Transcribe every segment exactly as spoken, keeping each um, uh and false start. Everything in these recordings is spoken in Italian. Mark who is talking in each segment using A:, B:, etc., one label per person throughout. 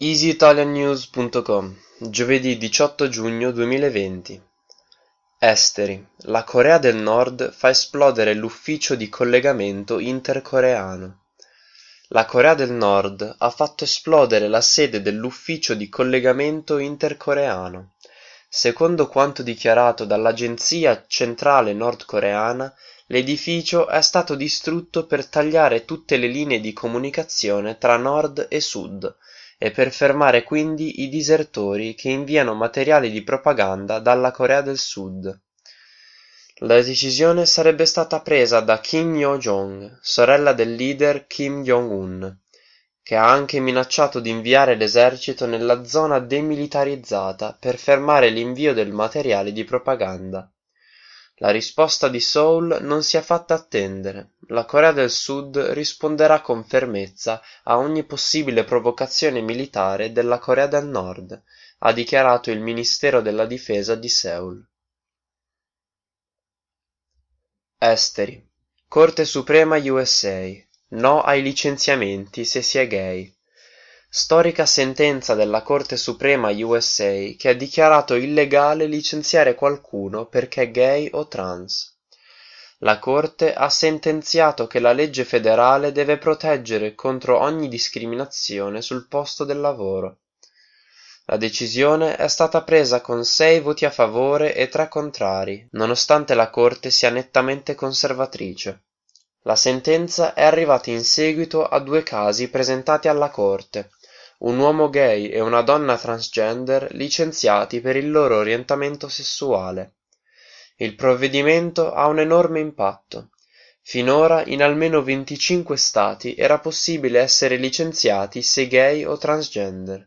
A: easy italian news punto com, giovedì diciotto giugno duemilaventi. Esteri. La Corea del Nord fa esplodere l'ufficio di collegamento intercoreano. La Corea del Nord ha fatto esplodere la sede dell'ufficio di collegamento intercoreano. Secondo quanto dichiarato dall'agenzia centrale nordcoreana, l'edificio è stato distrutto per tagliare tutte le linee di comunicazione tra nord e sud e per fermare quindi i disertori che inviano materiali di propaganda dalla Corea del Sud. La decisione sarebbe stata presa da Kim Yo-jong, sorella del leader Kim Jong-un, che ha anche minacciato di inviare l'esercito nella zona demilitarizzata per fermare l'invio del materiale di propaganda. La risposta di Seoul non si è fatta attendere. La Corea del Sud risponderà con fermezza a ogni possibile provocazione militare della Corea del Nord, ha dichiarato il Ministero della Difesa di Seoul. Esteri. Corte Suprema U S A. No ai licenziamenti se si è gay. Storica sentenza della Corte Suprema U S A che ha dichiarato illegale licenziare qualcuno perché è gay o trans. La Corte ha sentenziato che la legge federale deve proteggere contro ogni discriminazione sul posto del lavoro. La decisione è stata presa con sei voti a favore e tre contrari, nonostante la Corte sia nettamente conservatrice. La sentenza è arrivata in seguito a due casi presentati alla Corte, un uomo gay e una donna transgender licenziati per il loro orientamento sessuale. Il provvedimento ha un enorme impatto. Finora in almeno venticinque stati era possibile essere licenziati se gay o transgender.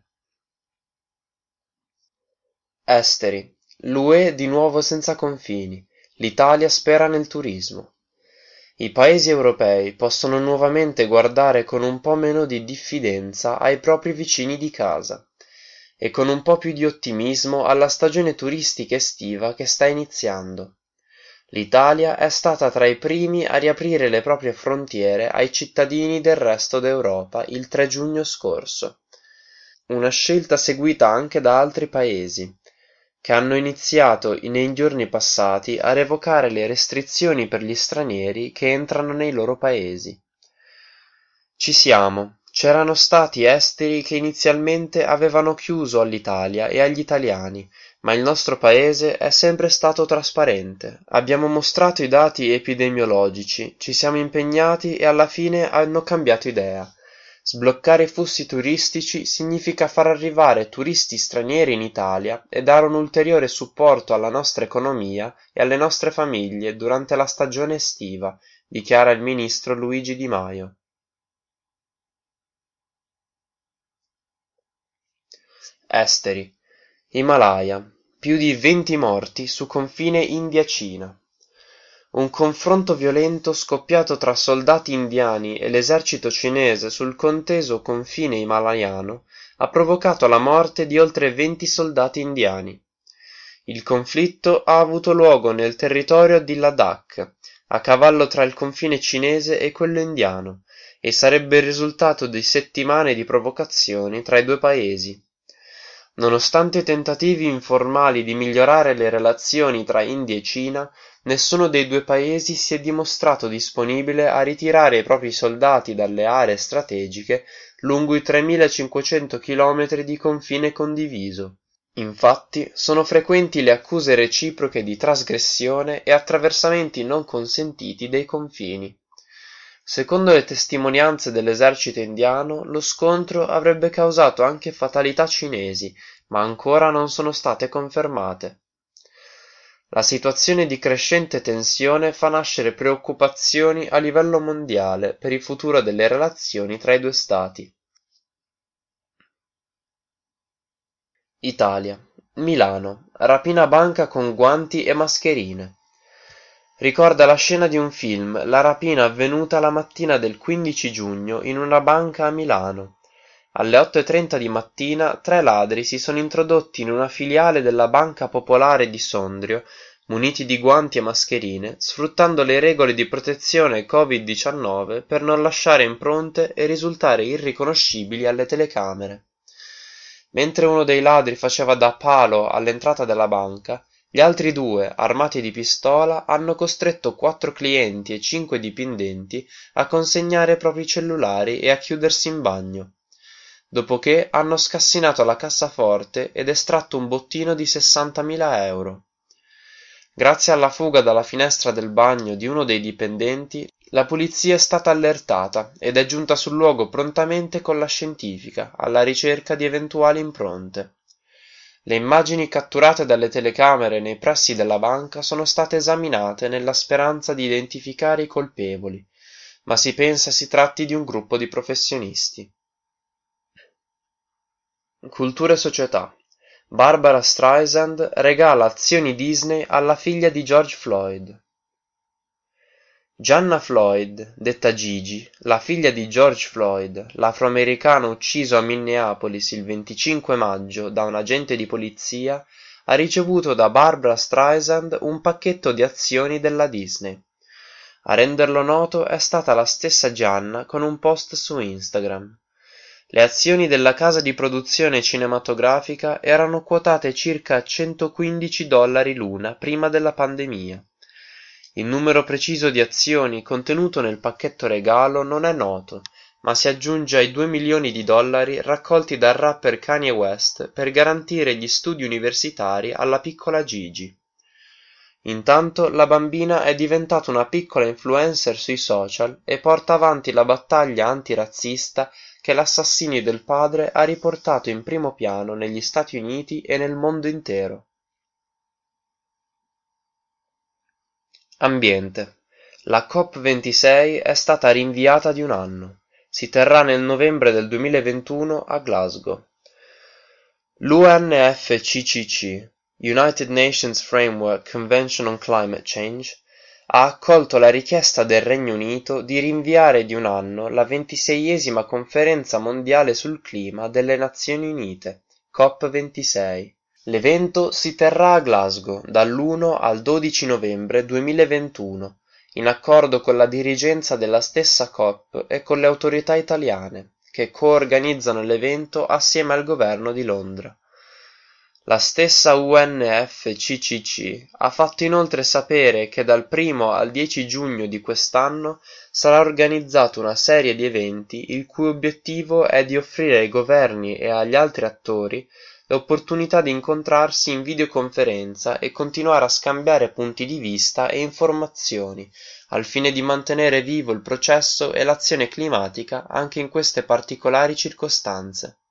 A: Esteri. L'U E di nuovo senza confini. L'Italia spera nel turismo. I paesi europei possono nuovamente guardare con un po' meno di diffidenza ai propri vicini di casa e con un po' più di ottimismo alla stagione turistica estiva che sta iniziando. L'Italia è stata tra i primi a riaprire le proprie frontiere ai cittadini del resto d'Europa il tre giugno scorso, una scelta seguita anche da altri paesi, che hanno iniziato nei giorni passati a revocare le restrizioni per gli stranieri che entrano nei loro paesi. Ci siamo. C'erano stati esteri che inizialmente avevano chiuso all'Italia e agli italiani, ma il nostro paese è sempre stato trasparente. Abbiamo mostrato i dati epidemiologici, ci siamo impegnati e alla fine hanno cambiato idea. Sbloccare i flussi turistici significa far arrivare turisti stranieri in Italia e dare un ulteriore supporto alla nostra economia e alle nostre famiglie durante la stagione estiva, dichiara il ministro Luigi Di Maio. Esteri. Himalaya. Più di venti morti su confine India-Cina. Un confronto violento scoppiato tra soldati indiani e l'esercito cinese sul conteso confine himalayano ha provocato la morte di oltre venti soldati indiani. Il conflitto ha avuto luogo nel territorio di Ladakh, a cavallo tra il confine cinese e quello indiano, e sarebbe il risultato di settimane di provocazioni tra i due paesi. Nonostante i tentativi informali di migliorare le relazioni tra India e Cina, nessuno dei due paesi si è dimostrato disponibile a ritirare i propri soldati dalle aree strategiche lungo i tremilacinquecento chilometri di confine condiviso. Infatti, sono frequenti le accuse reciproche di trasgressione e attraversamenti non consentiti dei confini. Secondo le testimonianze dell'esercito indiano, lo scontro avrebbe causato anche fatalità cinesi, ma ancora non sono state confermate. La situazione di crescente tensione fa nascere preoccupazioni a livello mondiale per il futuro delle relazioni tra i due stati. Italia. Milano. Rapina banca con guanti e mascherine. Ricorda la scena di un film, la rapina avvenuta la mattina del quindici giugno in una banca a Milano. Alle otto e trenta di mattina tre ladri si sono introdotti in una filiale della Banca Popolare di Sondrio, muniti di guanti e mascherine, sfruttando le regole di protezione covid diciannove per non lasciare impronte e risultare irriconoscibili alle telecamere. Mentre uno dei ladri faceva da palo all'entrata della banca, gli altri due, armati di pistola, hanno costretto quattro clienti e cinque dipendenti a consegnare i propri cellulari e a chiudersi in bagno, dopodiché hanno scassinato la cassaforte ed estratto un bottino di sessantamila euro. Grazie alla fuga dalla finestra del bagno di uno dei dipendenti, la polizia è stata allertata ed è giunta sul luogo prontamente con la scientifica, alla ricerca di eventuali impronte. Le immagini catturate dalle telecamere nei pressi della banca sono state esaminate nella speranza di identificare i colpevoli, ma si pensa si tratti di un gruppo di professionisti. Cultura e società. Barbara Streisand regala azioni Disney alla figlia di George Floyd. Gianna Floyd, detta Gigi, la figlia di George Floyd, l'afroamericano ucciso a Minneapolis il venticinque maggio da un agente di polizia, ha ricevuto da Barbara Streisand un pacchetto di azioni della Disney. A renderlo noto è stata la stessa Gianna con un post su Instagram. Le azioni della casa di produzione cinematografica erano quotate circa centoquindici dollari l'una prima della pandemia. Il numero preciso di azioni contenuto nel pacchetto regalo non è noto, ma si aggiunge ai due milioni di dollari raccolti dal rapper Kanye West per garantire gli studi universitari alla piccola Gigi. Intanto la bambina è diventata una piccola influencer sui social e porta avanti la battaglia antirazzista che l'assassinio del padre ha riportato in primo piano negli Stati Uniti e nel mondo intero. Ambiente. La COP ventisei è stata rinviata di un anno. Si terrà nel novembre del duemilaventuno a Glasgow. L'U N F C C C, United Nations Framework Convention on Climate Change, ha accolto la richiesta del Regno Unito di rinviare di un anno la ventiseiesima conferenza mondiale sul clima delle Nazioni Unite, COP ventisei. L'evento si terrà a Glasgow dall'uno al dodici novembre duemilaventuno, in accordo con la dirigenza della stessa COP e con le autorità italiane, che coorganizzano l'evento assieme al governo di Londra. La stessa U N F C C C ha fatto inoltre sapere che dal primo al dieci giugno di quest'anno sarà organizzata una serie di eventi il cui obiettivo è di offrire ai governi e agli altri attori l'opportunità di incontrarsi in videoconferenza e continuare a scambiare punti di vista e informazioni, al fine di mantenere vivo il processo e l'azione climatica anche in queste particolari circostanze.